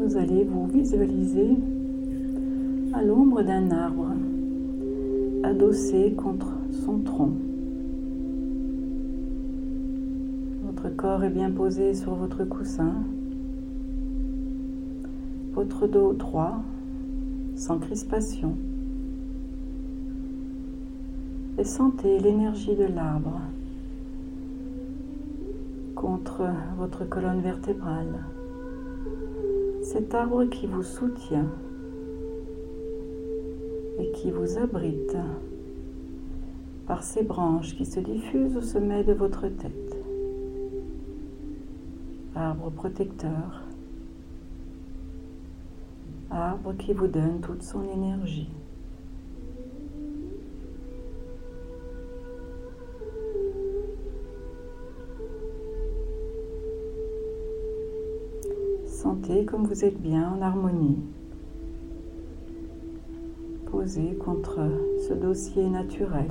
vous allez vous visualiser à l'ombre d'un arbre, adossé contre son tronc. Votre corps est bien posé sur votre coussin, votre dos droit, sans crispation. Et sentez l'énergie de l'arbre contre votre colonne vertébrale. Cet arbre qui vous soutient et qui vous abrite par ses branches qui se diffusent au sommet de votre tête. Arbre protecteur, arbre qui vous donne toute son énergie. Sentez comme vous êtes bien en harmonie, posé contre ce dossier naturel.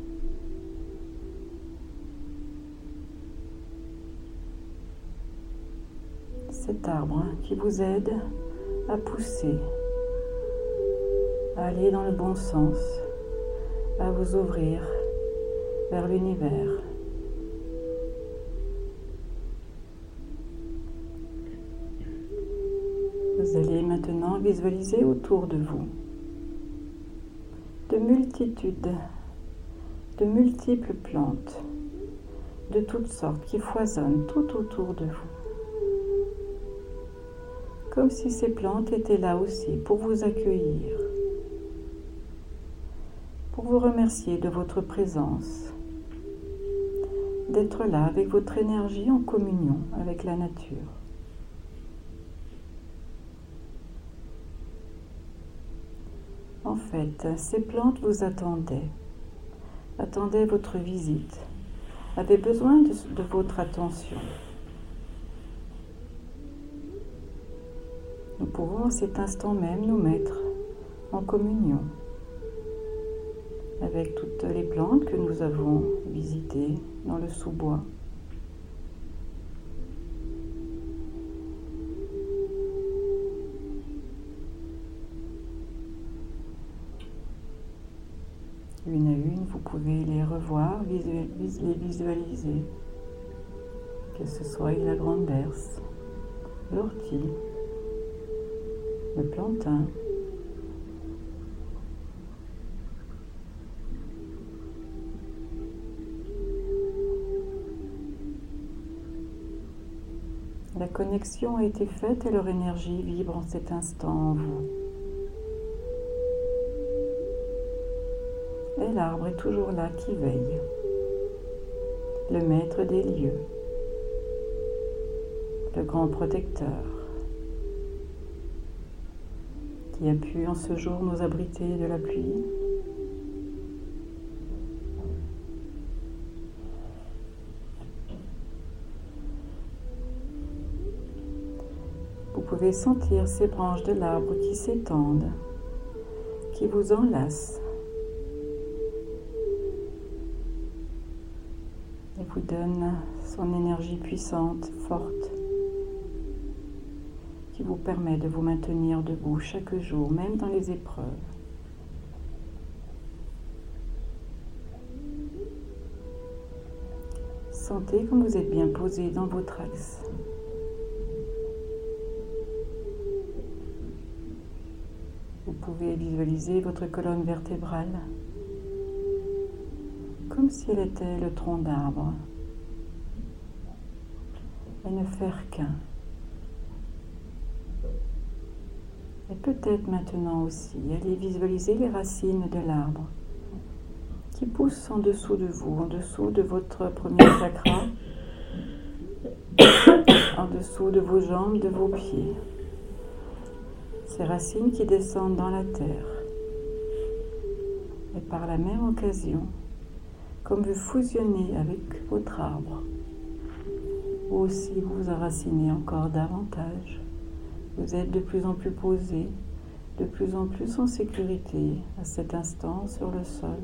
Cet arbre qui vous aide à pousser, à aller dans le bon sens, à vous ouvrir vers l'univers. Vous allez maintenant visualiser autour de vous de multiples plantes de toutes sortes qui foisonnent tout autour de vous. Comme si ces plantes étaient là aussi pour vous accueillir, pour vous remercier de votre présence, d'être là avec votre énergie en communion avec la nature. En fait, ces plantes vous attendaient votre visite, avaient besoin de votre attention. Nous pouvons à cet instant même nous mettre en communion avec toutes les plantes que nous avons visitées dans le sous-bois. Une à une, vous pouvez les revoir, les visualiser, que ce soit la grande berce, l'ortie, le plantain, la connexion a été faite et leur énergie vibre en cet instant en vous. Et l'arbre est toujours là qui veille, le maître des lieux, le grand protecteur, qui a pu en ce jour nous abriter de la pluie. Vous pouvez sentir ces branches de l'arbre qui s'étendent, qui vous enlacent, et vous donne son énergie puissante, forte, qui vous permet de vous maintenir debout chaque jour, même dans les épreuves. Sentez comme vous êtes bien posé dans votre axe. Vous pouvez visualiser votre colonne vertébrale comme si elle était le tronc d'arbre, et ne faire qu'un. Et peut-être maintenant aussi, allez visualiser les racines de l'arbre qui poussent en dessous de vous, en dessous de votre premier chakra, en dessous de vos jambes, de vos pieds. Ces racines qui descendent dans la terre. Et par la même occasion, comme vous fusionnez avec votre arbre, vous aussi vous enracinez encore davantage. Vous êtes de plus en plus posé, de plus en plus en sécurité à cet instant sur le sol.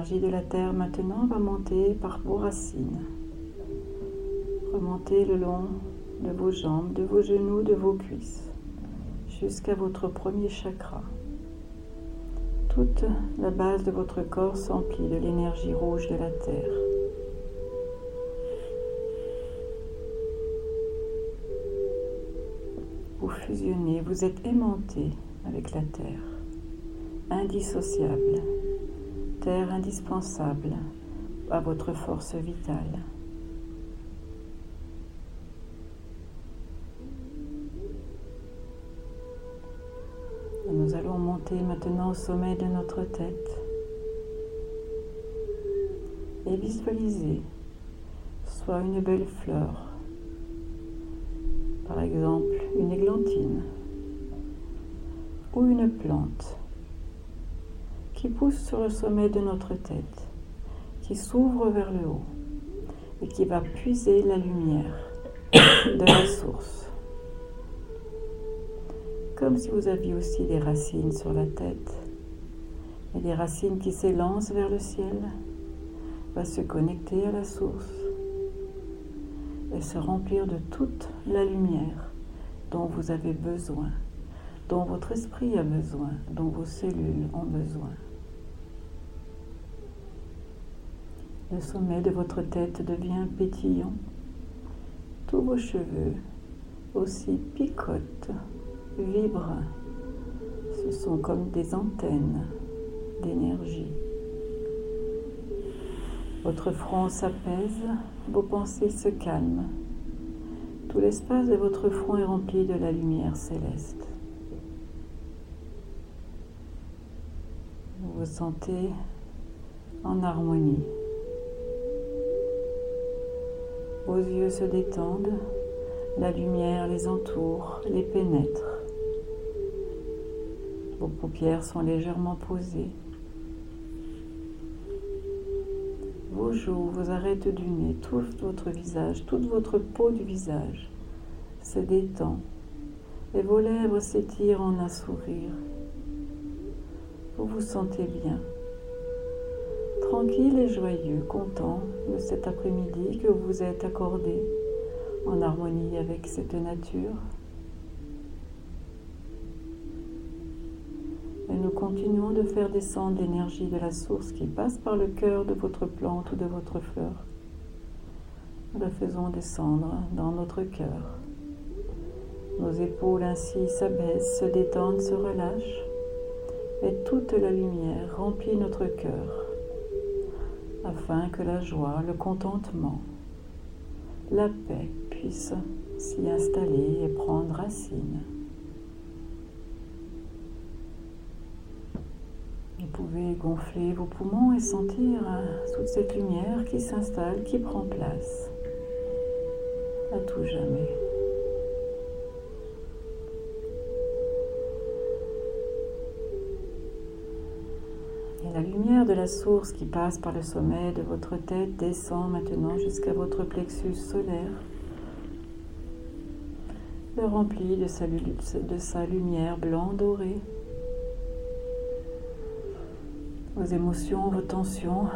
L'énergie de la terre maintenant va monter par vos racines. Remontez le long de vos jambes, de vos genoux, de vos cuisses, jusqu'à votre premier chakra. Toute la base de votre corps s'emplit de l'énergie rouge de la terre. Vous fusionnez, vous êtes aimanté avec la terre, indissociable, terre indispensable à votre force vitale. Et nous allons monter maintenant au sommet de notre tête et visualiser soit une belle fleur, par exemple une églantine, ou une plante qui pousse sur le sommet de notre tête, qui s'ouvre vers le haut et qui va puiser la lumière de la source. Comme si vous aviez aussi des racines sur la tête, et des racines qui s'élancent vers le ciel, va se connecter à la source et se remplir de toute la lumière dont vous avez besoin, dont votre esprit a besoin, dont vos cellules ont besoin. Le sommet de votre tête devient pétillant. Tous vos cheveux aussi picotent, vibrent. Ce sont comme des antennes d'énergie. Votre front s'apaise, vos pensées se calment. Tout l'espace de votre front est rempli de la lumière céleste. Vous vous sentez en harmonie. Vos yeux se détendent, la lumière les entoure, les pénètre. Vos paupières sont légèrement posées. Vos joues, vos arêtes du nez, tout votre visage, toute votre peau du visage se détend et vos lèvres s'étirent en un sourire. Vous vous sentez bien, tranquille et joyeux, content de cet après-midi que vous êtes accordé en harmonie avec cette nature. Et nous continuons de faire descendre l'énergie de la source qui passe par le cœur de votre plante ou de votre fleur. Nous la faisons descendre dans notre cœur. Nos épaules ainsi s'abaissent, se détendent, se relâchent, et toute la lumière remplit notre cœur, afin que la joie, le contentement, la paix puissent s'y installer et prendre racine. Vous pouvez gonfler vos poumons et sentir toute cette lumière qui s'installe, qui prend place à tout jamais. Et la lumière de la source qui passe par le sommet de votre tête descend maintenant jusqu'à votre plexus solaire, le remplit de sa lumière blanc dorée. Vos émotions, vos tensions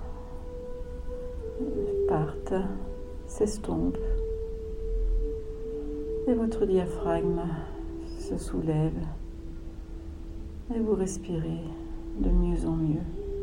partent, s'estompent, et votre diaphragme se soulève, et vous respirez de mieux en mieux.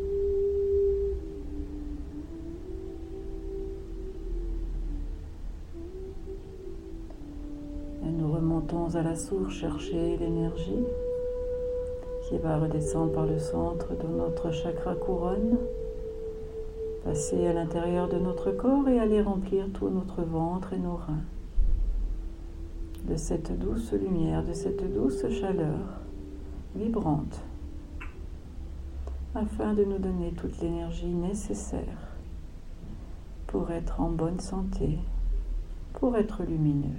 Et nous remontons à la source chercher l'énergie qui va redescendre par le centre de notre chakra couronne, passer à l'intérieur de notre corps et aller remplir tout notre ventre et nos reins de cette douce lumière, de cette douce chaleur vibrante, afin de nous donner toute l'énergie nécessaire pour être en bonne santé, pour être lumineux.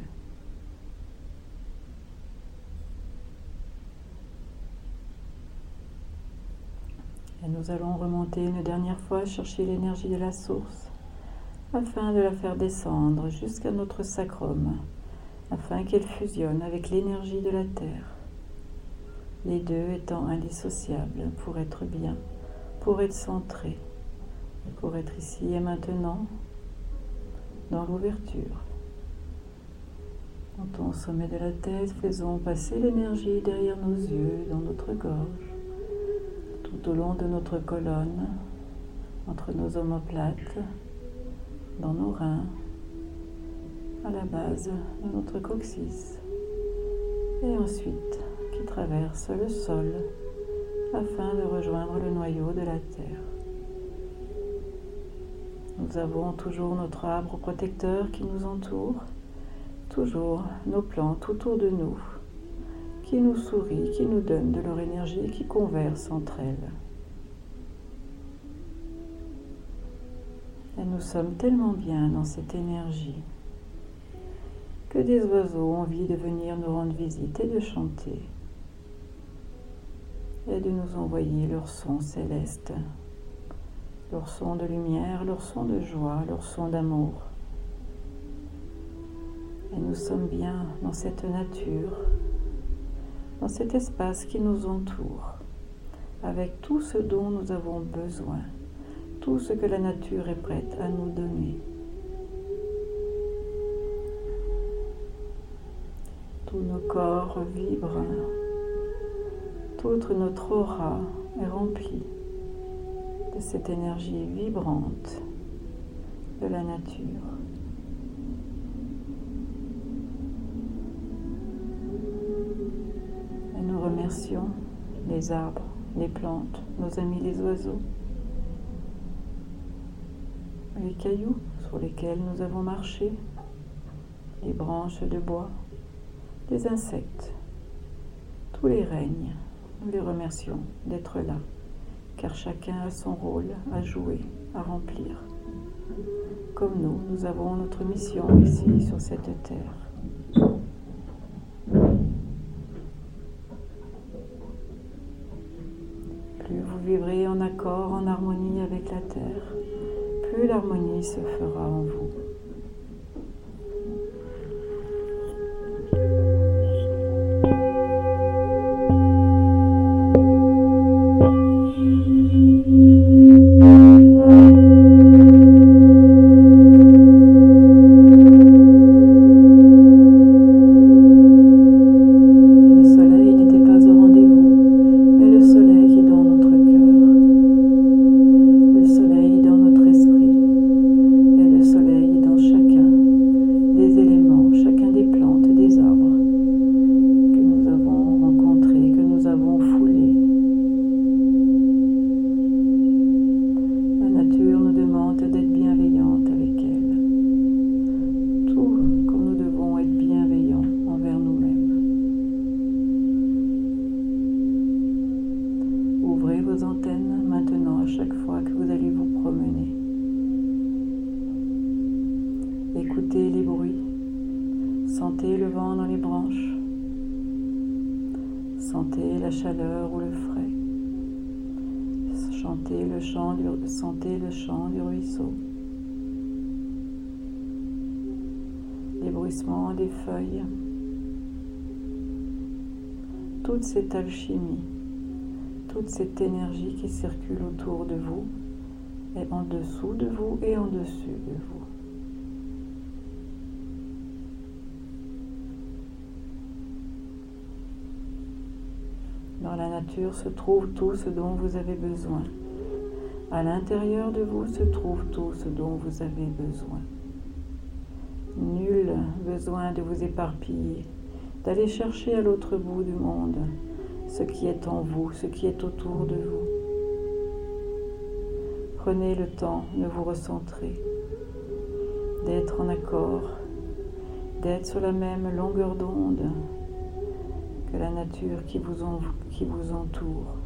Et nous allons remonter une dernière fois, chercher l'énergie de la source, afin de la faire descendre jusqu'à notre sacrum, afin qu'elle fusionne avec l'énergie de la terre, les deux étant indissociables pour être bien, pour être centrés, pour être ici et maintenant dans l'ouverture. Montons au sommet de la tête, faisons passer l'énergie derrière nos yeux, dans notre gorge, tout au long de notre colonne, entre nos omoplates, dans nos reins, à la base de notre coccyx, et ensuite qui traverse le sol afin de rejoindre le noyau de la Terre. Nous avons toujours notre arbre protecteur qui nous entoure, toujours nos plantes autour de nous, qui nous sourient, qui nous donnent de leur énergie, qui conversent entre elles. Et nous sommes tellement bien dans cette énergie que des oiseaux ont envie de venir nous rendre visite et de chanter et de nous envoyer leurs sons célestes, leurs sons de lumière, leurs sons de joie, leurs sons d'amour. Et nous sommes bien dans cette nature, dans cet espace qui nous entoure, avec tout ce dont nous avons besoin, tout ce que la nature est prête à nous donner. Tous nos corps vibrent, toute notre aura est remplie de cette énergie vibrante de la nature. Et nous remercions les arbres, les plantes, nos amis les oiseaux, les cailloux sur lesquels nous avons marché, les branches de bois, les insectes, tous les règnes. Nous les remercions d'être là, car chacun a son rôle à jouer, à remplir. Comme nous, nous avons notre mission ici sur cette terre. Plus vous vivrez en accord, en harmonie avec la terre, plus l'harmonie se fera en vous. Écoutez les bruits, sentez le vent dans les branches, sentez la chaleur ou le frais, sentez le chant du ruisseau, les bruissements des feuilles, toute cette alchimie, toute cette énergie qui circule autour de vous et en dessous de vous et en dessus de vous. Dans la nature se trouve tout ce dont vous avez besoin. À l'intérieur de vous se trouve tout ce dont vous avez besoin. Nul besoin de vous éparpiller, d'aller chercher à l'autre bout du monde ce qui est en vous, ce qui est autour de vous. Prenez le temps de vous recentrer, d'être en accord, d'être sur la même longueur d'onde que la nature qui vous entoure.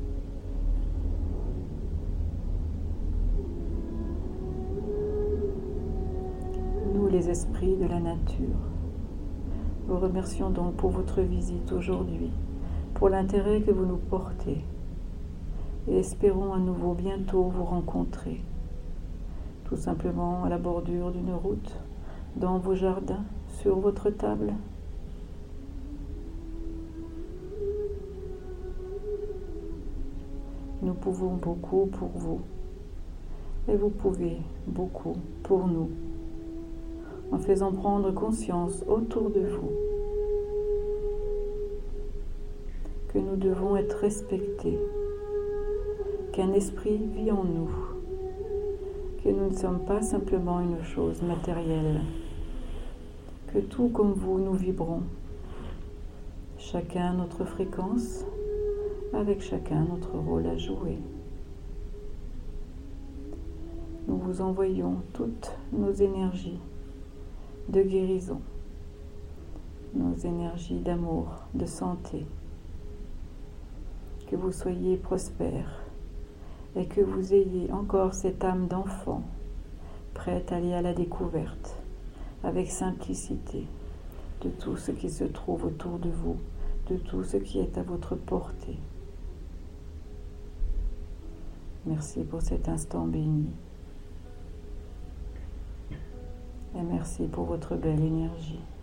Nous, les esprits de la nature, vous remercions donc pour votre visite aujourd'hui, pour l'intérêt que vous nous portez, et espérons à nouveau bientôt vous rencontrer, tout simplement à la bordure d'une route, dans vos jardins, sur votre table. Nous pouvons beaucoup pour vous. Et vous pouvez beaucoup pour nous, en faisant prendre conscience autour de vous que nous devons être respectés, qu'un esprit vit en nous, que nous ne sommes pas simplement une chose matérielle, que tout comme vous, nous vibrons, chacun notre fréquence, avec chacun notre rôle à jouer. Nous vous envoyons toutes nos énergies de guérison, nos énergies d'amour, de santé. Que vous soyez prospères et que vous ayez encore cette âme d'enfant prête à aller à la découverte avec simplicité de tout ce qui se trouve autour de vous, de tout ce qui est à votre portée. Merci pour cet instant béni. Et merci pour votre belle énergie.